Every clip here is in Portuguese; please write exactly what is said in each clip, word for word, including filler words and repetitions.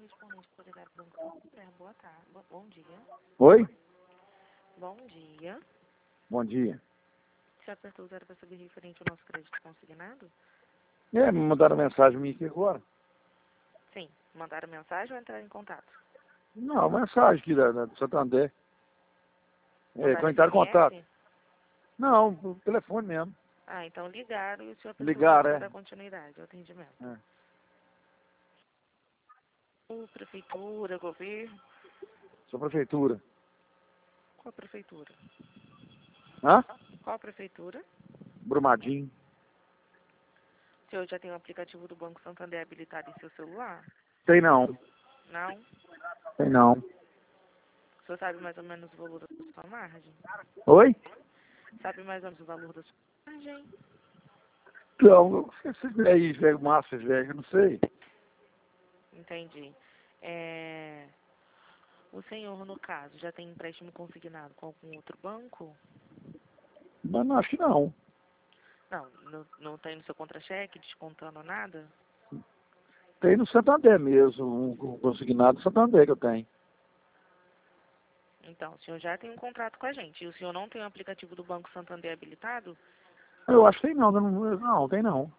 correspondente para ligar para o Banco Santander. Boa tarde. Bo- Bom dia. Oi? Bom dia. Bom dia. Você apertou o zero para saber referente ao nosso crédito consignado? É, me mandaram mensagem minha aqui agora. Sim. Mandaram mensagem ou entraram em contato? Não, mensagem aqui da, da, do Santander. É, Mandaram quando entraram em S M S? contato. Não, por telefone mesmo. Ah, então ligaram e o senhor apertou o zero Ligaram, para é. dar continuidade ao atendimento. é. Uh, prefeitura, governo. Sua prefeitura. Qual prefeitura? Hã? Qual prefeitura? Brumadinho. O senhor já tem o aplicativo do Banco Santander habilitado em seu celular? Tem não. Não? Tem não. O senhor sabe mais ou menos o valor da sua margem? Oi? Sabe mais ou menos o valor da sua margem? Não, esses velhos, velho massa, esses velhos, eu não sei. Entendi. É... O senhor, no caso, já tem empréstimo consignado com algum outro banco? Mas não acho que não. Não, não, não tem no seu contra-cheque, descontando nada? Tem no Santander mesmo, um um consignado do Santander que eu tenho. Então, o senhor já tem um contrato com a gente. E o senhor não tem o aplicativo do Banco Santander habilitado? Eu acho que tem não, não, não tem não.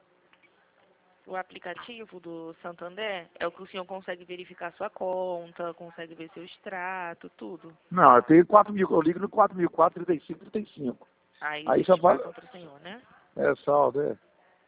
O aplicativo do Santander é o que o senhor consegue verificar sua conta, consegue ver seu extrato, tudo. Não, eu tenho quatro mil, eu ligo no quatro mil e quatro, trinta e cinco, trinta e cinco. Aí Aí eles só fala, passam para o senhor, né? é saldo, é.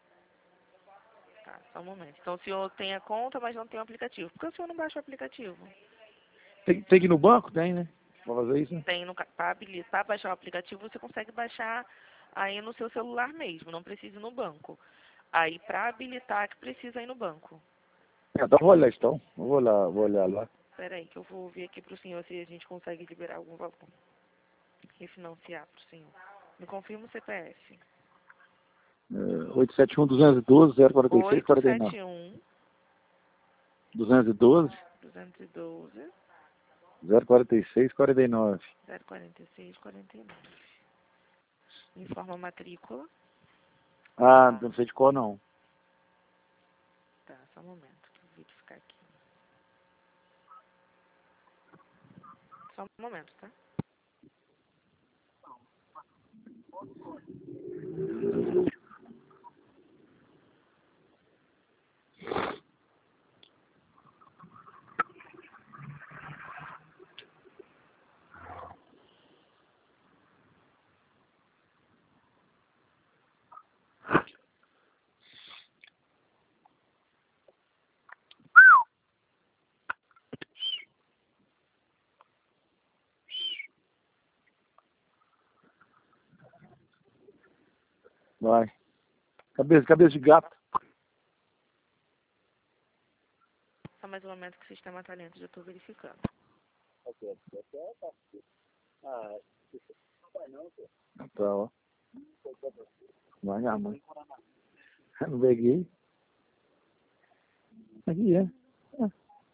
Tá, só um momento. Então o senhor tem a conta, mas não tem o aplicativo. Por que o senhor não baixa o aplicativo? Tem, tem que ir no banco? Tem, né? Pra fazer isso, né? Tem no para baixar o aplicativo, você consegue baixar aí no seu celular mesmo, não precisa ir no banco. Aí para habilitar que precisa ir no banco. É, então vou olhar então. Eu Vou lá, vou olhar lá. Espera aí que eu vou ver aqui pro senhor se a gente consegue liberar algum valor. Refinanciar pro senhor. Me confirma o C P F. É, oito sete um, dois um dois, zero quatro seis, oito quarenta e nove. sete um, duzentos e doze, duzentos e doze, zero quatro seis, quarenta e nove. zero quatro seis, quarenta e nove. Informa a matrícula. Ah, não sei de qual não. Tá, só um momento. Vou verificar aqui. Só um momento, tá? Vai. Cabeça, cabeça de gato. Só mais um momento que o sistema tá lento, já tô verificando. Tá, ó. Vai, a mãe. Não peguei. Aqui é. É.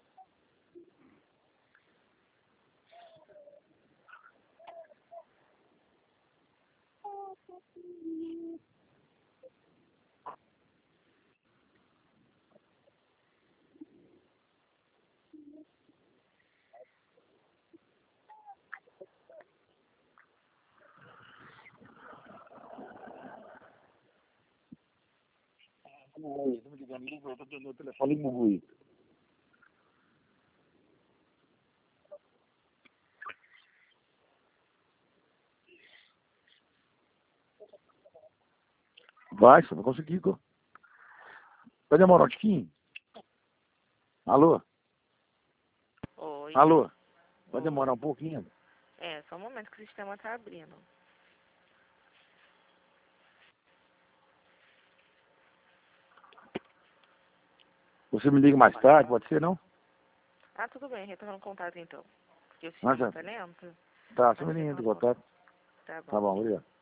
Oi, tô me ligando, liga, eu tô dando o telefone, liga no Rui. Vai, só não consegui. co- Vai demorar um tiquinho? Alô? Oi. Alô? Vai Oi. demorar um pouquinho? É, só um momento que o sistema tá abrindo. Você me liga mais tarde, pode ser, não? Ah, tudo bem, retornando contato então. Porque o Ah, sistema já. tá lento. Tá, você Mas me liga em retornando contato. contato. Tá bom. Tá bom, obrigado.